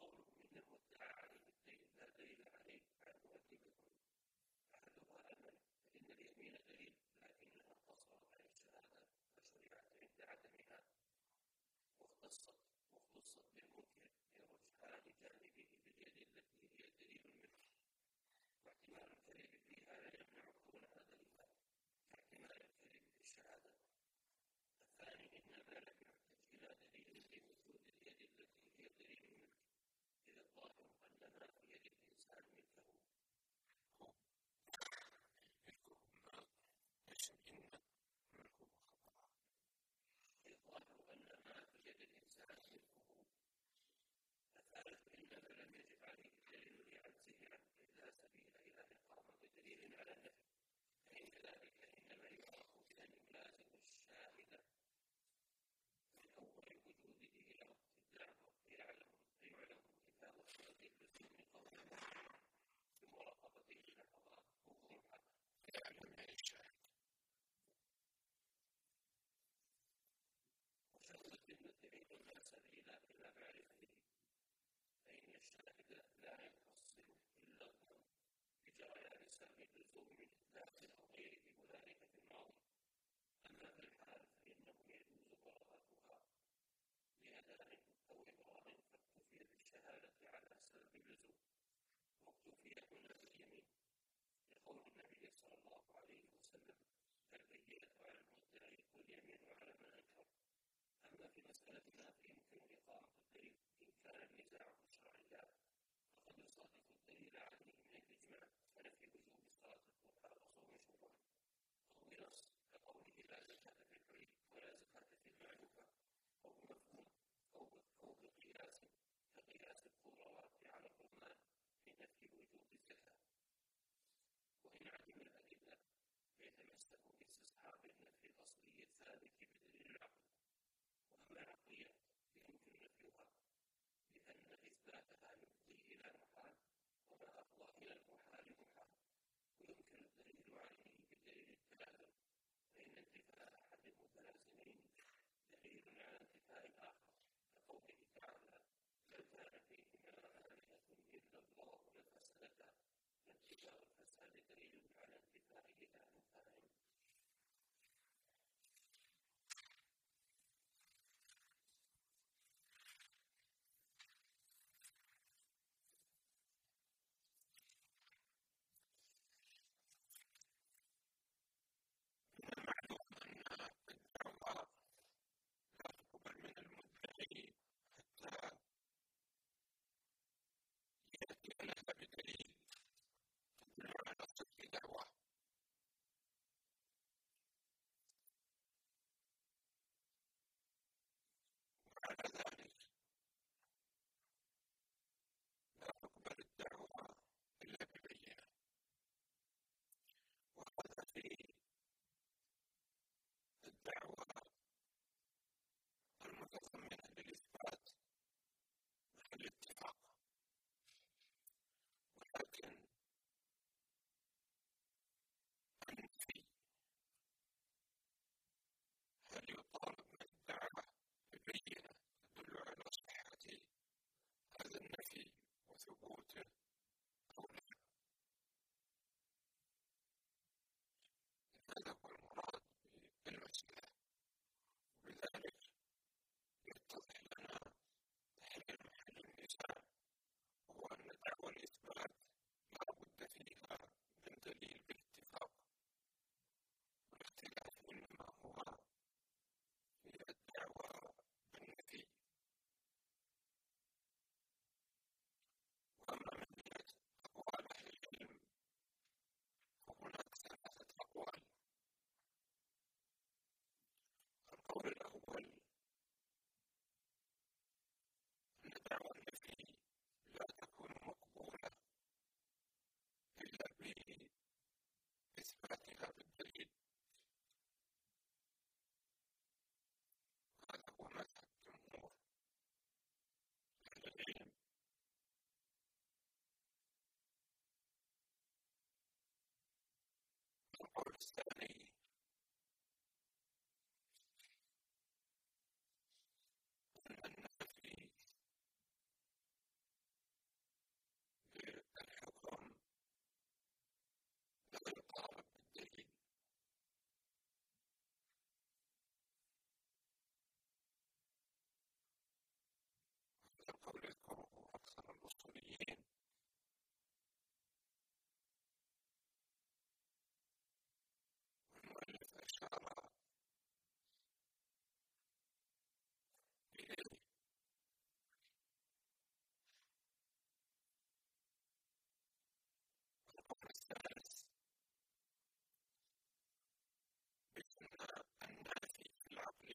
قوله إن المدعى عليه الدين لا دليل عليه عنه أدلة. أحدها أن فإن اليمين دليل لكنها قصرت عن الشهادة فشرعت عند عدمها، واختصت بالمنكر لرجحان جانبه باليد التي هي دليل الملك، واحتمال الكذب فيها لا يمنع كونها دليلا كاحتمال الكذب في الشهادة. الثاني إن ما لم يحتج إلى دليل لوجود اليد التي هي دليل الملك، إذ الظاهر أن ما في يد الإنسان ملكه. الظاهر أن ما في يد الإنسان ملكه. الثالث إن من لم يجب عليه الدليل لعجزه عنه إذ لا سبيل إلى إقامة دليل على النفي، فإن ذلك إنما يعرف بأن يلازم الشاهد من أول وجوده له الدعوة يعلم انتفاء الشرط اللزوم من قوله بمراقبته اللحظات ووضوحها. وشرط المدعي لا سبيل إلى معرفته، فإن الشاهد لا يحصل إلا الظن بجريان سبب اللزوم من إثبات أو غيره وذلك في الماضي. أما في الحال فإنه يجوز براءتها لأداء أو إبرار فاكتفي بالشهادة على سبب اللزوم، واكتفي هنا باليمين لقول النبي صلى الله عليه وسلم البينة على المدعي واليمين على من أنكر. أما في مسألة ما فيمكن إقامة الدليل إن كان النزاع في الشرعيات فقد يصادق الدليل عليه من الإجماع كنفي وجوب صلاة الضحى وصوم شوال، أو بنص كقوله لا زكاة في الحلي ولا زكاة في المعلوفة، أو بمفهوم أو بقياس كقياس الخضروات على الرمان في نفي وجوب الزكاة. وإن عدم الأدلة فيتمسك باستصحاب النفي الأصلي الثابت بدليل العقل. وأما العقلية فيمكن نفيها لأن إثباتها يفضي إلى محال، وما أفضى إلى المحال محال، ويمكن الدليل عليه بدليل التلازم، فإن انتفاء أحد المتلازمين دليل على انتفاء الآخر كقوله تعالى لو كان فيهما آلهة إلا الله لفسدتا، فانتفاء الفساد دليل على انتفاء إله ثاني.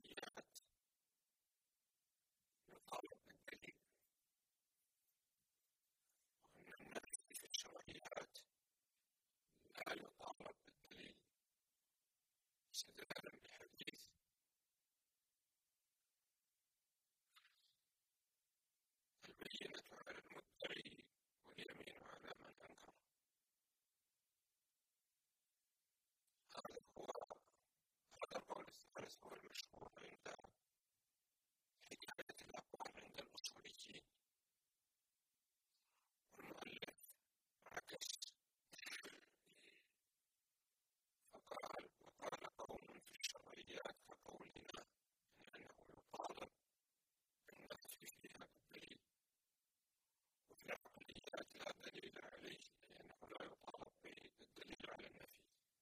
الشرعيات يطالب بالدليل، وأن النافي في الشرعيات لا يطالب بالدليل استدلالا بحديث البينة على المدعي واليمين على من أنكر. هذا القول الثالث هو المشهور عند حكاية الأقوال عند الأصوليين. والمؤلف عكس فقال: وقال قوم في الشرعيات كقولنا أنه يطالب بالنفي فيها بالدليل، وفي العقليات لا دليل عليه لأنه لا يطالب بالدليل على النفي.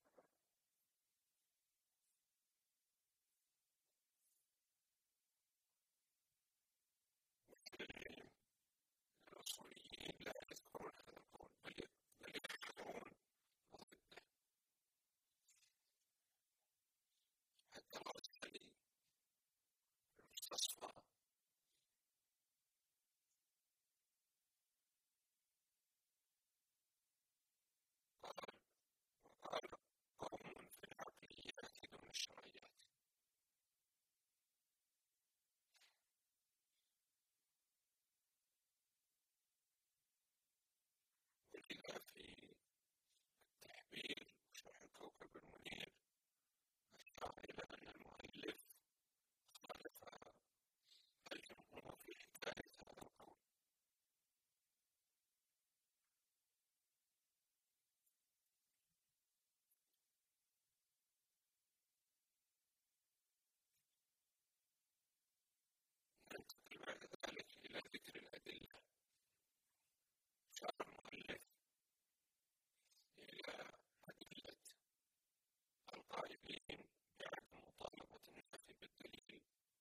الأصوليين لا يذكرون هذا القول، بل يذكرون ضده. حتى الغزالي المستصفى قال: وقال قوم في العقليات دون الشرعيات. ولذا في التحبير وشرح الكوكب المنير أشار إلى أن المؤلف خالف الجمهور في حكاية هذا القول. ننتقل بعد ذلك إلى ذكر الأدلة. أشار المؤلف إلى أدلة القائلين بعدم مطالبة النفي بالدليل،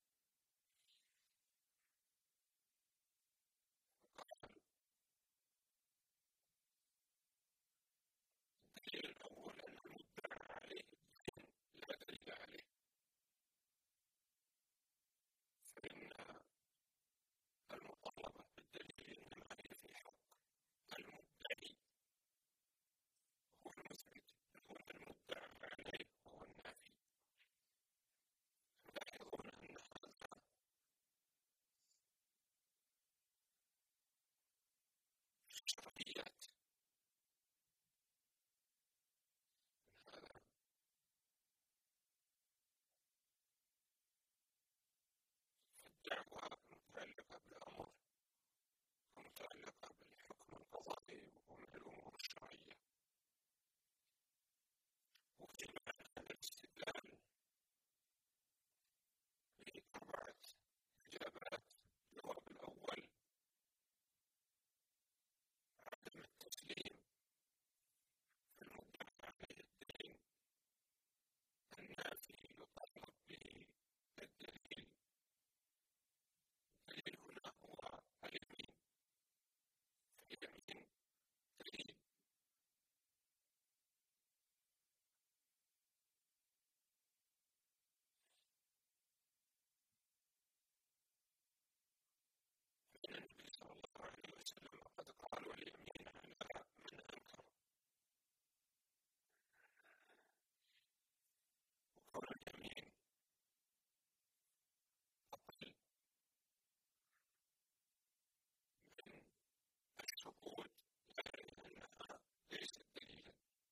وقال: الدليل الأول أن المدعى عليه الدين لا دليل عليه، فإن المطالبة بالدليل إنما هي في حق المدعي هو المثبت، دون المدعى عليه هو النافي. يلاحظون أن هذا في الشرعيات، هذا الدعوة متعلقة بالأمر ومتعلقة بالحكم القضائي ومن الأمور الشرعية. وجب هذا الاستدلال بأربعة إجابات. الجواب الأول: عدم التسليم في المدعى عليه الدين. النافي يطالب به الدليل. الدليل هنا هو اليمين، فاليمين دليل. فإن النبي صلى الله عليه وسلم قد قال: واليمين على من أنكر. وقول اليمين أقل من الشهود، يعني أنها ليست دليلا،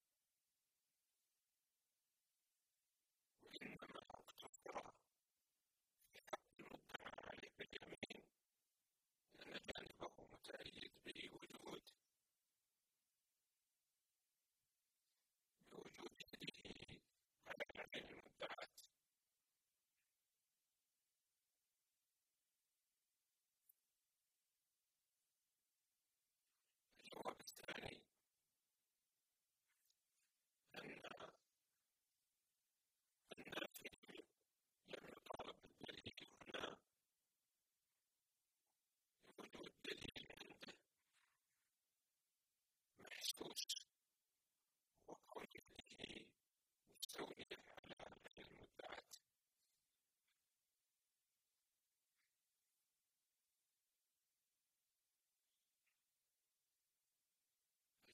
وإنما اقتصر في حق المدعى عليه باليمين لأن جانبه متأيد بوجود يده على العين المدعاة. الجواب الثاني: أن النافي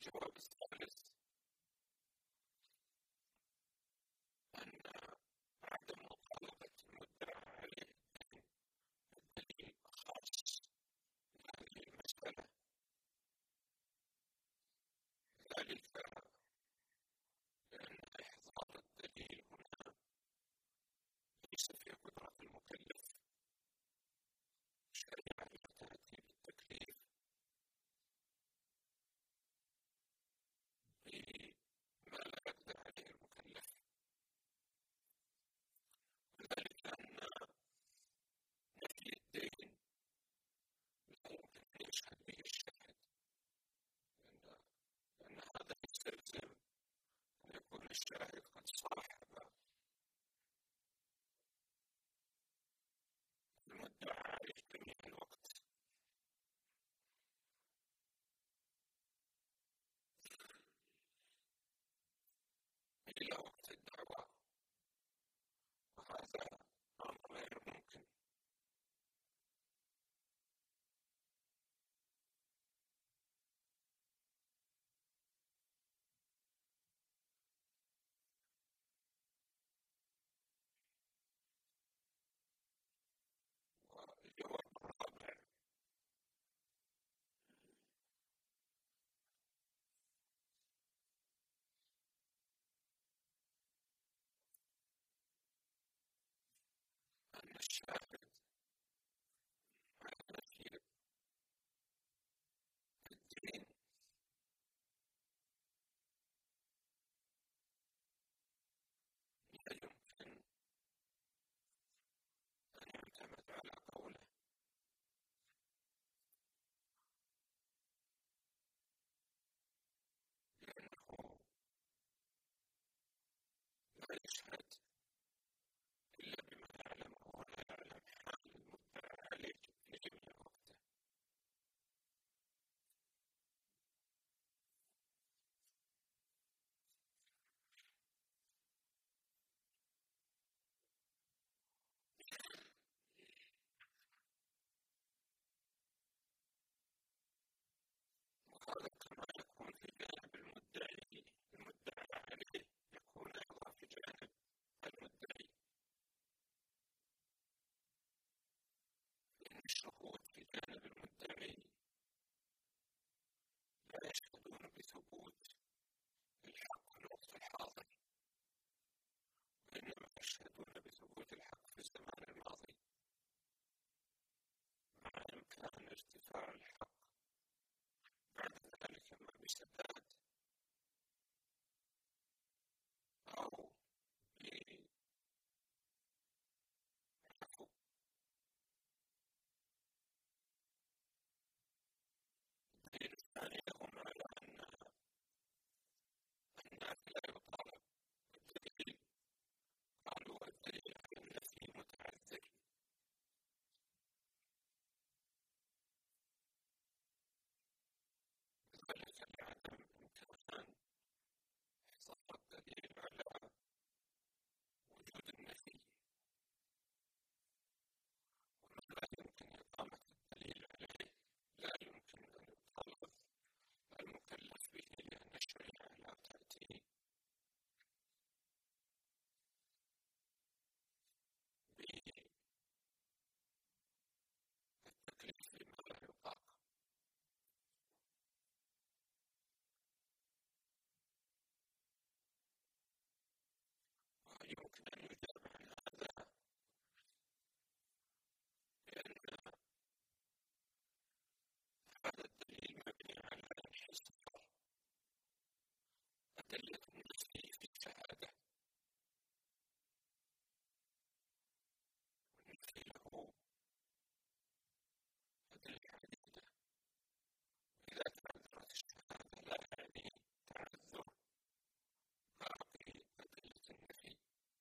الجواب الثالث أن عدم مطالبة المدعى عليه دليل خاص بهذه المسألة، ذلك لأن إحضار الدليل هنا ليس في قدرة المكلف. الشريعة لا تأتي بالتكليف بما لا يقدر عليه المكلف، وذلك أن نفي الدين لا يمكن أن يشهد به الشاهد، لأن هذا يستلزم أن يكون الشاهد قد صاحب المدعى عليه جميع الوقت. إلى وقت الدعوة، وهذا أمر غير ممكن. والجواب الرابع أن الشاهد على نفي الدين لا يمكن أن يعتمد على قوله، لأنه لا يشهد إلا بما يعلمه ولا يعلم حال المدعى عليه في جميع وقته. وهذا كما يكون في جانب المدعى عليه يكون أيضا في جانب المدعي، لأن الشهود في جانب المدعي لا يشهدون بثبوت الحق في الوقت الحاضر، وإنما يشهدون بثبوت الحق في الزمان الماضي، مع إمكان ارتفاع الحق بعد ذلك ما بسداد أو بعفو. الدليل الثاني لهم على أن النافي لا يطالب بالدليل، قالوا الدليل على النفي متعذر، ذلك لعدم إمكان إحصاء الدليل على وجود النفي، وما لا يمكن إقامة الدليل عليه لا يمكن أن يطالب المكلف به، لأن الشريعة لا تأتي بالتكليف بما لا يطاق. ويمكن أن يجاب عن هذا بأن هذا الدليل مبني على انحصار أدلة النفي في الشهادة، والنفي له أدلة عديدة، وإذا تعذرت الشهادة لا يعني تعذر باقي أدلة النفي،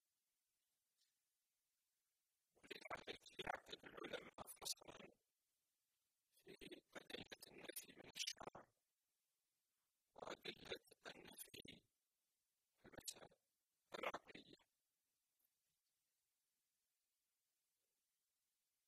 ولذلك يعقد العلماء فصلا في أدلة النفي من الشرع وأدلة النفي في المسائل العقلية.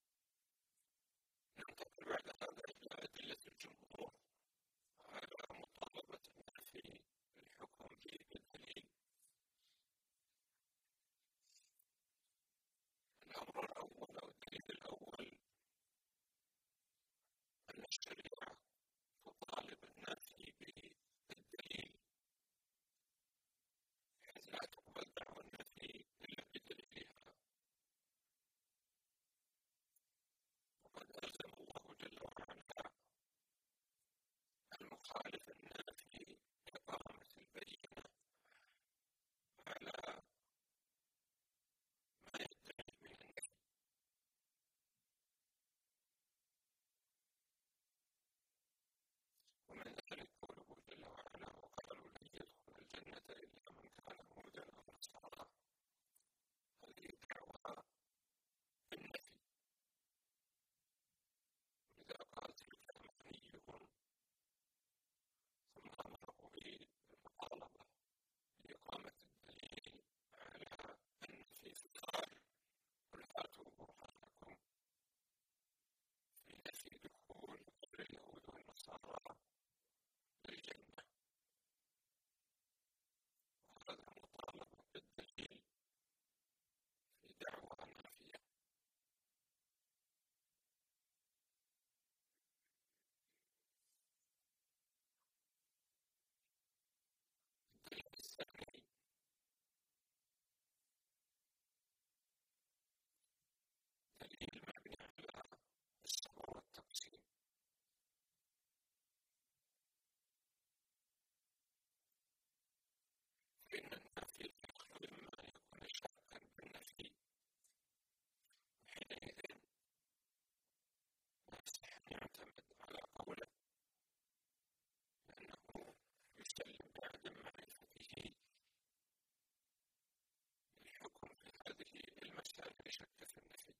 شك في النفي.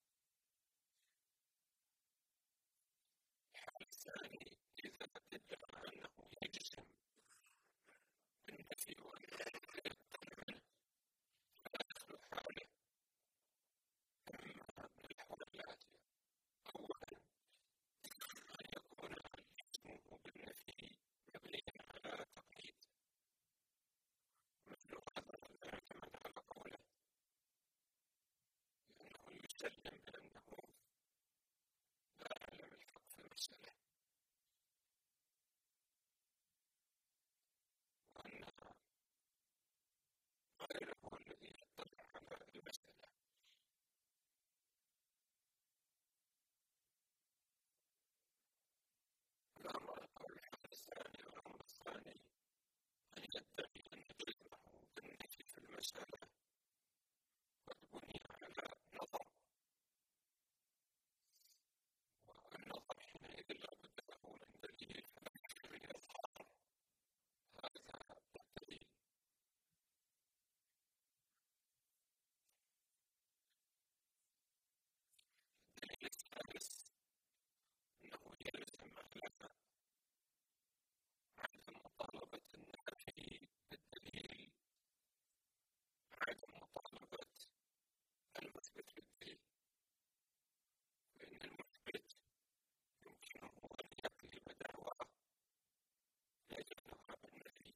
الحال الثاني إذا ادعى أنه يجزم بالنفي وأنه لا يقتنع منه فلا يخلو حاله إما من الأحوال الآتية: أولا أن يكون جسمه بالنفي مبنيا على تقليد، مثل هذا لا يعتمد على قوله لأنه يسلم بأنه لا يعلم الحق في المسألة، وأن غيره هو الذي يطلع على المسألة. الأمر الثاني أن يدعي أن جسمه بالنفي في المسألة قد بني على نظر، والنظر حينئذ لا بد له من دليل فلا يمكن أن يظهر هذا الدليل. الدليل الثالث أنه يلزم على عدم مطالبة النافي بالدليل عدم مطالبة المثبت بالدليل، فإن المثبت يمكنه أن يقلب دعواه يجعلها بالنفي،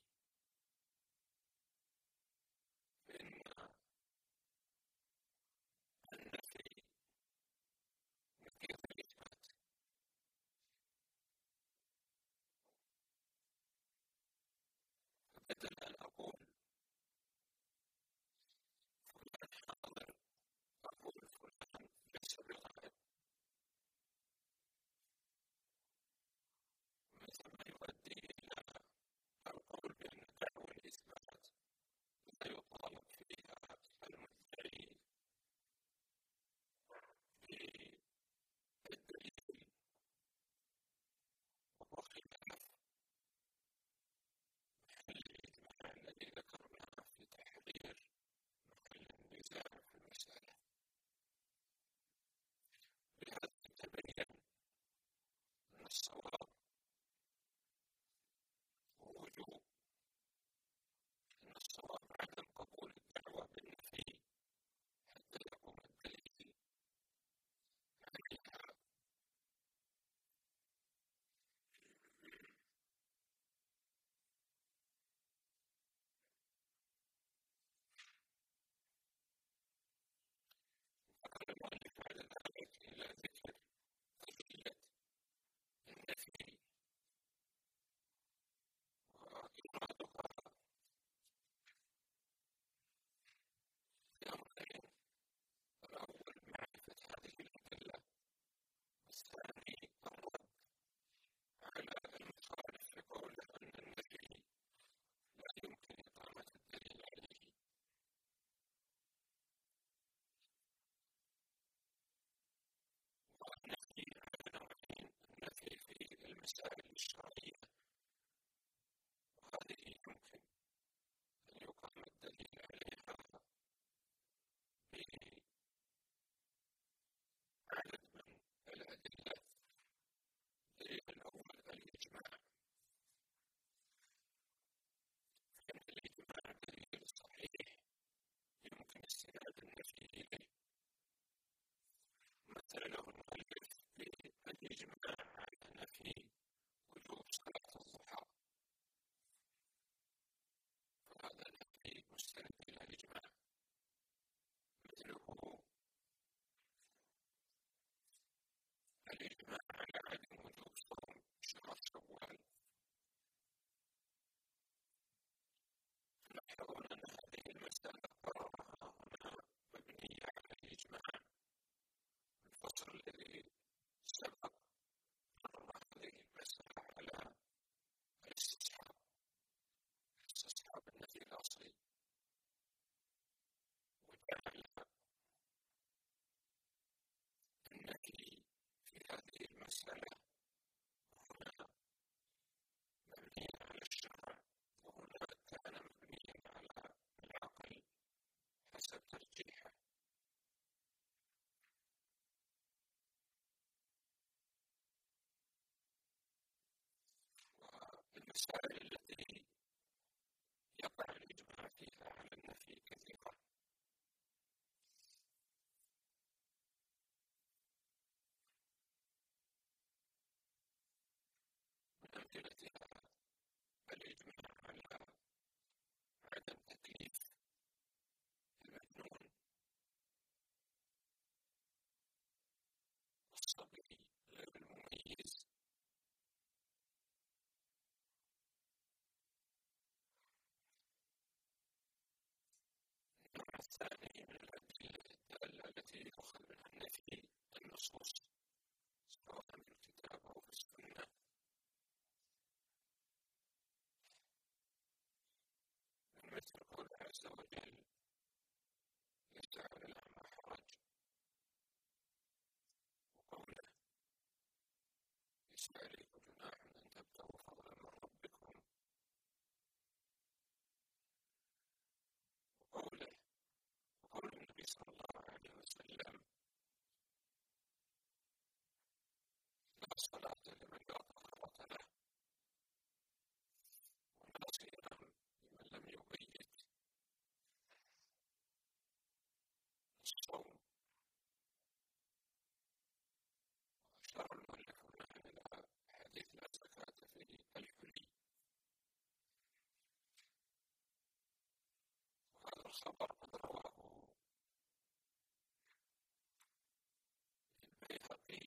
فإن النفي نقيض الإثبات. فبدل أن أقول فلان حاضر أقول فلان ليس بغائب، مثل ما يؤدي إلى القول بأن دعوى الإثبات لا يطالب فيها المدعي بالدليل، وهو خلاف محل الإجماع الذي ذكرناه في تحرير محل النزاع في المسألة. لهذا تبين أن الصواب ووجوب أن الصواب عدم قبول الدعوة بالنفي حتى يقوم الدليل عليها. فقال المؤلف بعد ذلك إلى ذكر قضية النفي وإرادها بأمرين: الأول معرفة هذه الأدلة، والثاني الرد على المخالف لقوله أن النفي لا يمكن إقامة الدليل عليه. والنفي على نوعين: النفي في المسائل الشرعية، وهذه يمكن أن يقام الدليل عليها بعدد من الأدلة. الدليل الأول الإجماع، فإن الإجماع دليل صحيح يمكن استناد النفي إليه. مثل له المؤلف بالإجماع على نفي وجوب صلاة الضحى، فهذا نفي مستند إلى الإجماع. مثله الإجماع على عدم وجوب صوم شهر شوال، فلاحظون أن هذه المسألة قررها هنا مبنية على الإجماع. الفصل الذي سبق المسائل التي يقع الإجماع فيها على النفي كثيرة. من أمثلتها الإجماع على عدم تكليف المجنون والصبي غير المميز. النوع الثاني من الأدلة الدالة التي يؤخذ منها النفي النصوص سواء في الكتاب أو في السنة، مثل قوله عز وجل: ليس على الأعمى حرج، وقوله: ليس عليكم جناح أن تبتغوا فضلا من ربكم، وقوله وقول النبي صلى الله عليه وسلم: لا صلاة لمن لا طهارة له، ولا صيام لمن لم يبيت الصوم. وأشار المؤلف هنا إلى حديث لا زكاة في الحلي، وهذا الخبر قد رواه البيهقي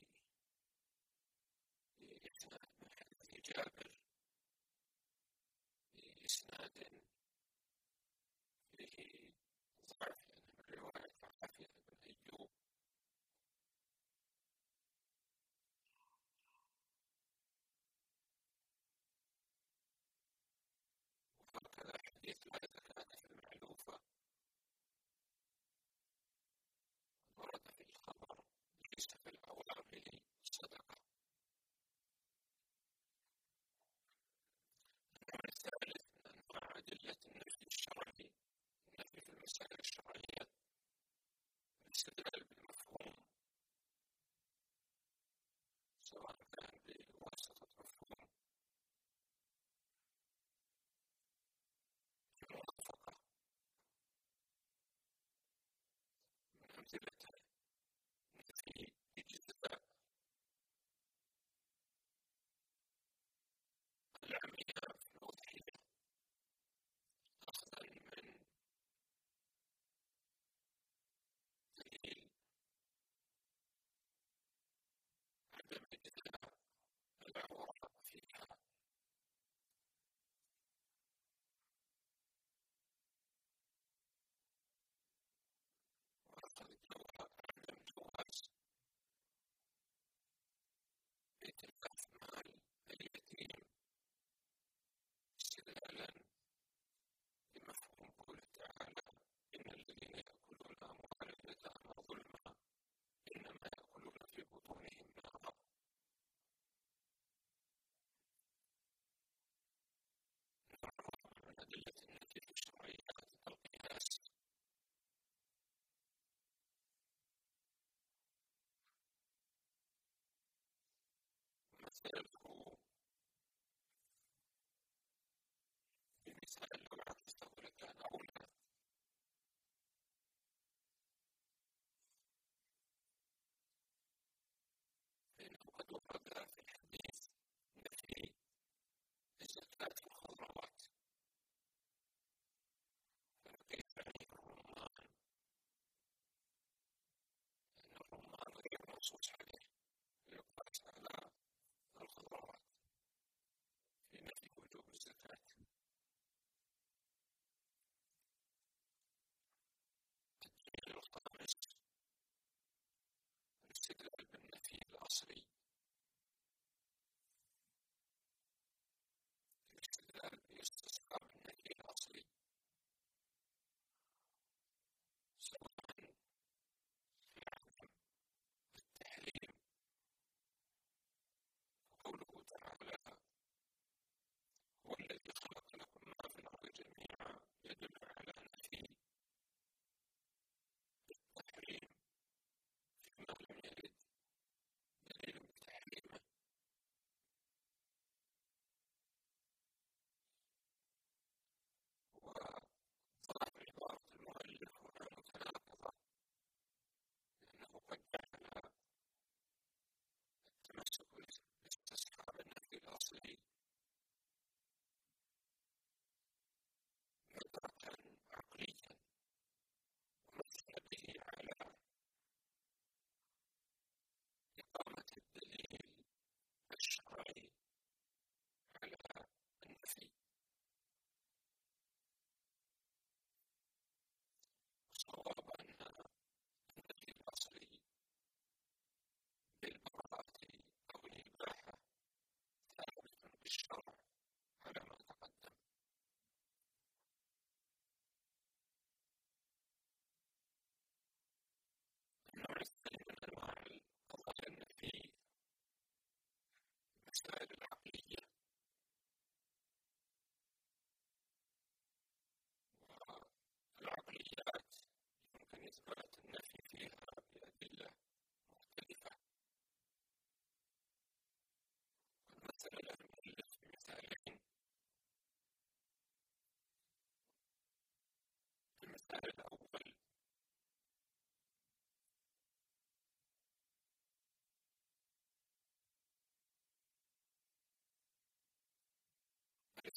بإسناد من حديث جابر بإسناد فيه ضعف، يعني من رواية عافية بن أيوب، وهكذا حديث لا زكاة في المعلوفة ورد في الخبر: ليس في الأوامر صدقة. النوع الثالث من أنواع أدلة النفي الشرعي، النفي في المسائل الشرعية، الاستدلال بالمفهوم سواء كان بواسطة مفهوم الموافقة. من أمثلته نفي اجتزاء العمياء في الأضحية أخذا من دليل عدم اجتزاء العورة فيها، وأخذ عدم جواز إتلاف مال اليتيم استدلالا بمفهوم قوله تعالى: إن الذين يأكلون أموال اليتامى ظلما إنما يأكلون في بطونهم نارا. من أدلة النفي الشرعية القياس، مثله بمثال: لو عكسته لكان أولى. فإنه قد ورد في الحديث نفي الزكاة في الخضروات، فكيف يعني الرمان؟ أن الرمان غير منصوص عليه يقاس على الخضروات في نفي وجوب الزكاة. الدليل الخامس الاستدلال بالنفي الأصلي، الاستدلال باستسقاء النفي الأصلي سواء في عدم التحريم، وقوله تعالى: هو الذي خلق لكم ما في الأرض جميعا، يدل على نفي التحريم فيما لم يرد دليل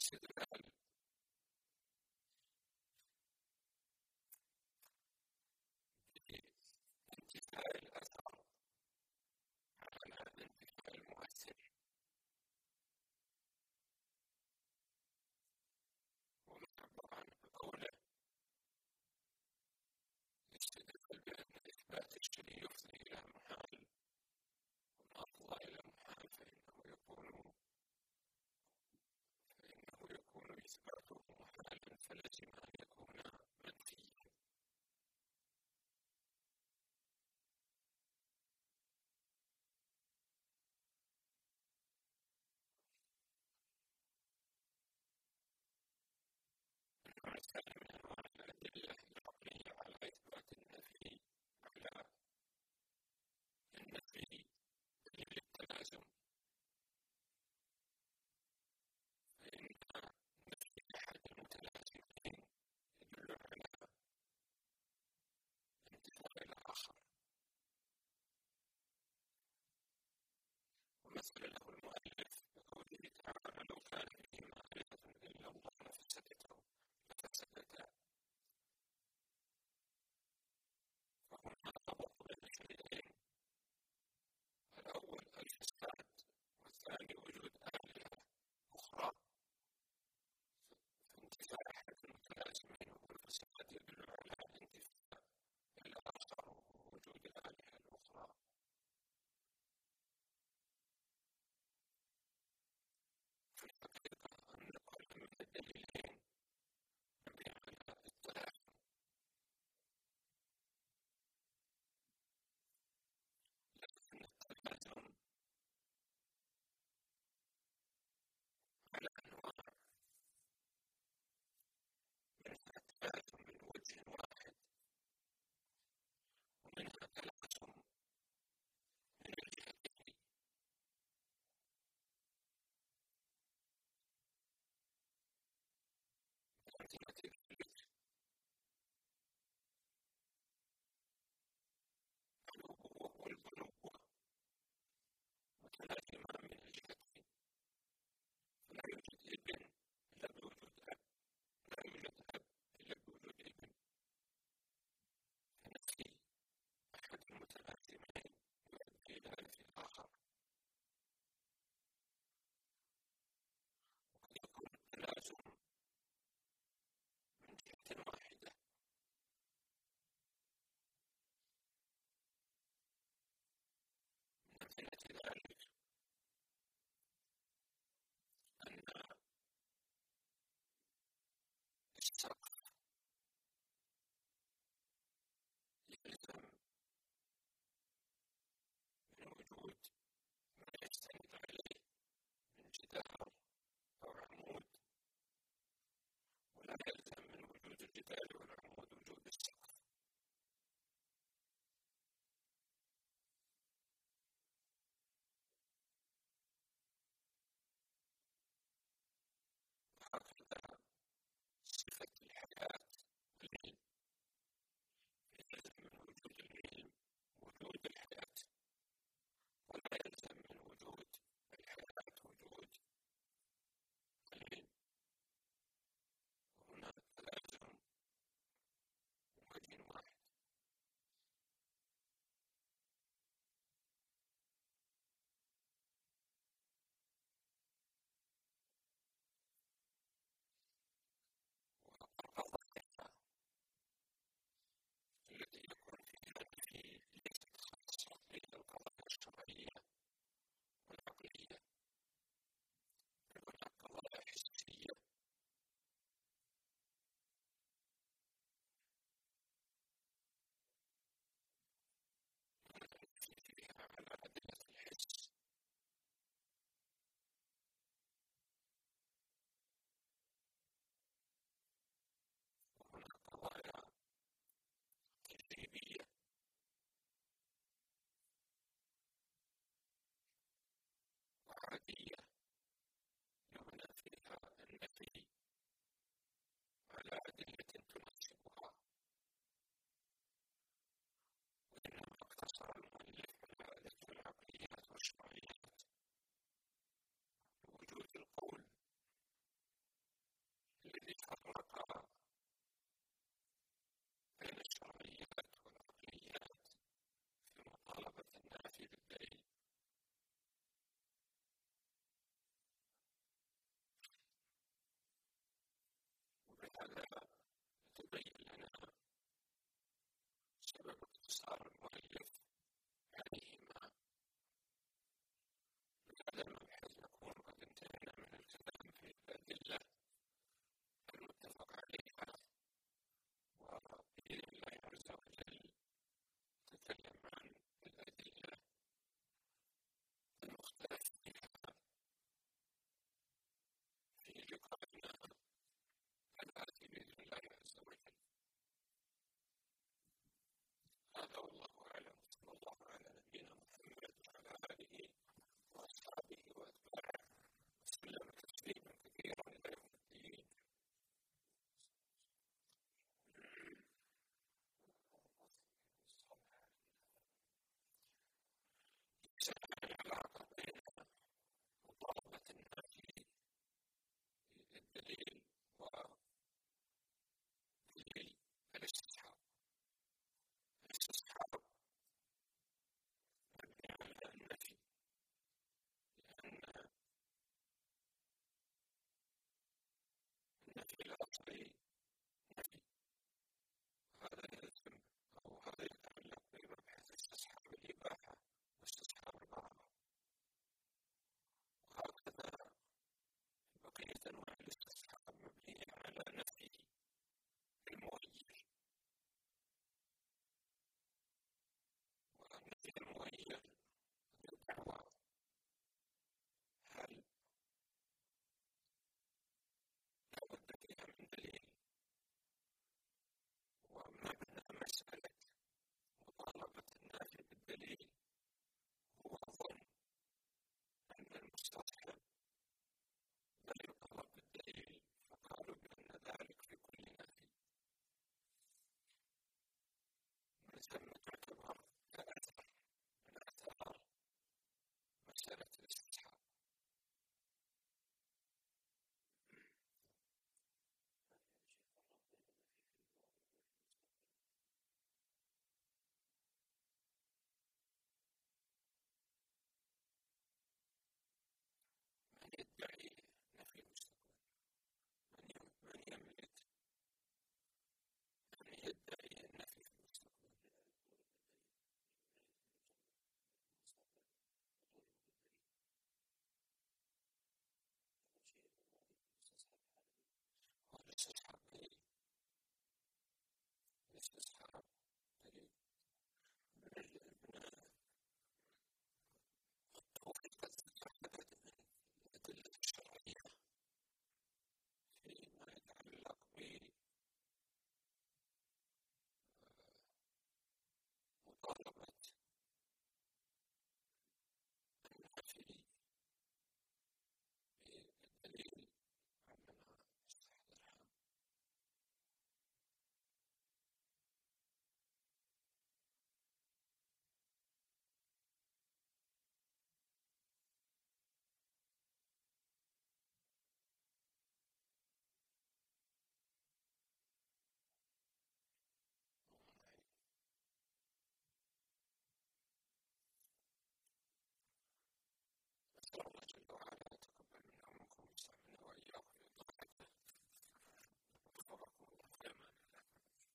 الاستدلال بانتفاء الأثر على انتفاء المؤثر، ويعبر عن قوله يستدل بأن إثبات الشيء يفضي إلى محال، وما أفضى إلى محال فإنه يكون إثباته محالا، فلزم أن يكون منفيا. النوع الثاني من أنواع الأدلة العقلية على إثبات النفي على النفي دليل التلازم، فإن نفي أحد المتلازمين يدل على انتفاء الآخر. ومثل له المؤلف بقوله تعالى لو كان فيهما آلهة إلا الله لفسدتا، فهما ربط بين شيئين، الأول الفساد والثاني وجود آلهة أخرى، فانتفاء أحد المتلازمين وهو الفساد يدل على انتفاء الآخر ووجود الآلهة الأخرى. في الحقيقة أن كل من الدليلين مبني على التلازم، لكن التلازم على أنواع، منها تلازم من وجه واحد، ومنها تلازم من الجهتين. أمثلة ذلك الأبوة والبنوة متلازمان من الجهتين، فلا يوجد ابن إلا بوجود أب، لا يوجد أب إلا بوجود ابن، فنفي أحد المتلازمين يؤدي إلى نفي الآخر. وقد يكون التلازم من جهة واحدة، من أمثلة ذلك أن السقف يلزم من وجود ما يستند عليه من جدار أو عمود، ولا يلزم من وجود الجدار والعمود وجود السقف. وهكذا صفة الحياة العلم، يلزم من وجود العلم وجود الحياة، ولا يلزم من وجود الحياة وجود العلم. وهنا تلازم من وجه واحد. والقضايا التي يكون فيها النفي ليست خاصة بالقضايا الشرعية والعقلية، بل هناك قضايا حسية يمكن النفي فيها على أدلة الحس، وهناك قضايا تجريبية اختصار المؤلف عليهما لعلم بحيث نكون قد انتهينا من الكلام في الأدلة المتفق عليها، وبإذن الله عز وجل نتكلم عن الأدلة المختلف فيها في لقائنا الآتي بإذن الله عز وجل. هذا والله أعلم، صلى الله على نبينا محمد وعلى آله وأصحابه وأتباعه وسلم تسليما كثيرا إلى يوم الدين. العلاقة بين مطالبة النفي الدليل ودليل الاستصحاب. الاستصحاب مبني على النفي، لأن النفي الأصلي نفي، هذا يلزم أو هذا يتعلق بمبحث استصحاب الإباحة واستصحاب الغرض، وهكذا بقية أنواع الاستصحاب مبنية على نفي المغير، والنفي المغير الدعوة هل لا بد فيها من دليل، ومبنى مسألة مطالبة النافي بالدليل هو ظن أن المستصحب لا يطالب بالدليل، فقالوا بأن ذلك في كل نافي، من ثم تعتبر كأثر من آثار مسألة الاستصحاب. من يدعي نفي المستقبل؟ من يملك أن يدعي النفي في المستقبل؟ والاستصحاب دليل، الاستصحاب دليل وقد تعدد من الأدلة الشرعية فيما يتعلق بمطالبة